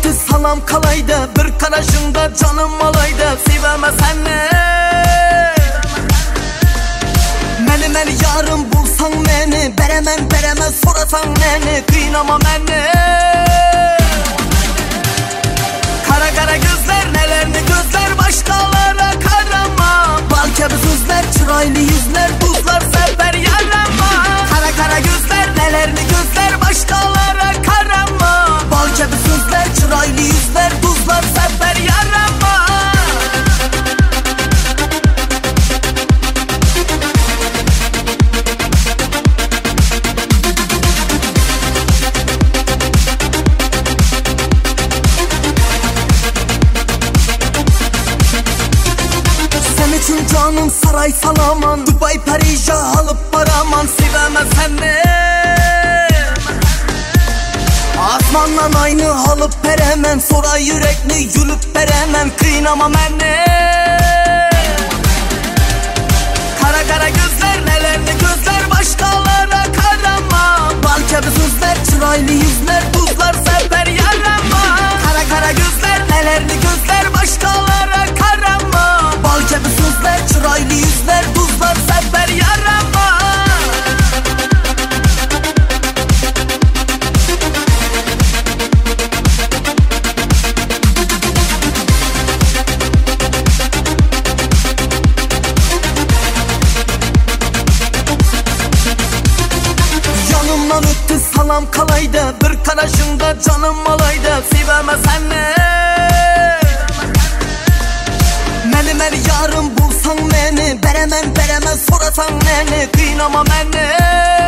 öttü salam kalaydı, bir karışında canım alaydı. Seveme seni, meni yarım bulsan meni, beremem sorasan meni, kıynama meni. Kara gözler nelerini gözler, başkalara karama. Bal gibi sözler, çıraylı yüzler, tuzlar sefer yarama. Kara gözler nelerini gözler, başkalara karama. Bal gibi sözler, çıraylı yüzler, tuzlar sefer yarama. Üçün canım saray salaman, Dubai Paris'e alıp paraman. Seveme seni, asmanla aynı alıp veremem. Sonra yürekli yülüp veremem, kıynama beni. Kara gözler nelerini gözler, başkalara karama. Bal gibi sözler, çıraylı yüzler, tuzlar sefer yarama. Kara gözler nelerini gözler, başkalara karama. Bal gibi sözler, çıraylı yüzler, tuzlar sefer yarama. Yanımdan öttü salam kalaydı, bir karışında canım alaydı. Seveme seni, meni yarım bulsan meni, beremem sorasan meni, kıynama meni.